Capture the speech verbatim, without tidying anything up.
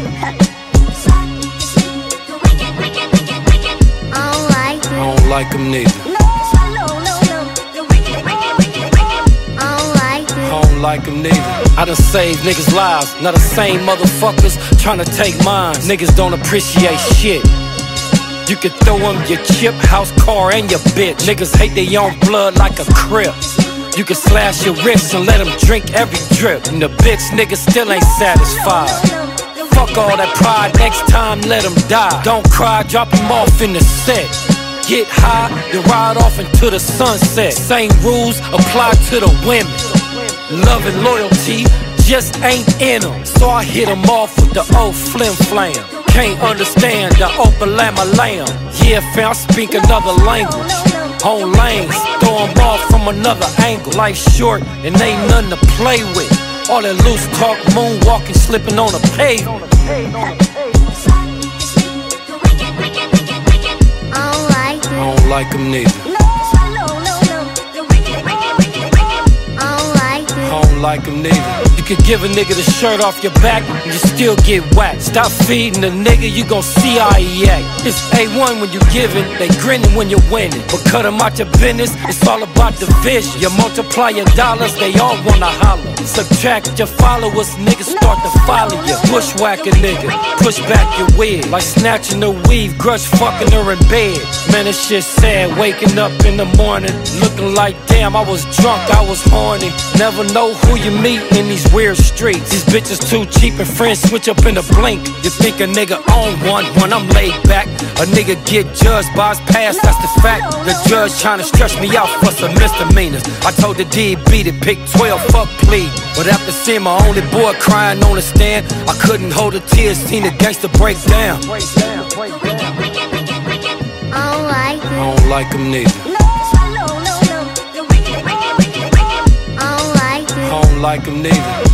I don't like them neither. I don't like them neither. I done saved niggas' lives, not the same motherfuckers tryna take mine. Niggas don't appreciate shit. You can throw them your chip, house, car, and your bitch. Niggas hate their own blood like a crip. You can slash your wrist and let them drink every drip. And the bitch niggas still ain't satisfied. Fuck all that pride, next time let them die. Don't cry, drop them off in the set. Get high, then ride off into the sunset. Same rules apply to the women. Love and loyalty just ain't in them. So I hit them off with the old flim flam. Can't understand the open llama lamb. Yeah, fam, I speak another language. On lanes, throw them off from another angle. Life's short and ain't nothing to play with. All that loose talk, moonwalking, slipping on a pavement. I don't like them neither. I don't like them neither. You could give a nigga the shirt off your back and you still get whacked. Stop feeding the nigga, you gon' see how he act. It's A one when you giving, they grinning when you're winning. But cut them out your business, it's all about division. You multiply your dollars, they all wanna holler. Subtract your followers, niggas start to follow you. Bushwhack a nigga, push back your wig. Like snatching the weave, grudge fucking her in bed. Man, this shit sad, waking up in the morning looking like damn, I was drunk, I was horny. Never know who you meet in these weird streets. These bitches too cheap and friends switch up in a blink. You think a nigga own one when I'm laid back. A nigga get judged by his past, that's the fact. The judge tryna stretch me out for some misdemeanors. I told the D B to pick twelve, fuck plea. But after seeing my only boy crying on the stand, I couldn't hold the tears, seen the gangster break down. I don't like them neither. I don't like them neither.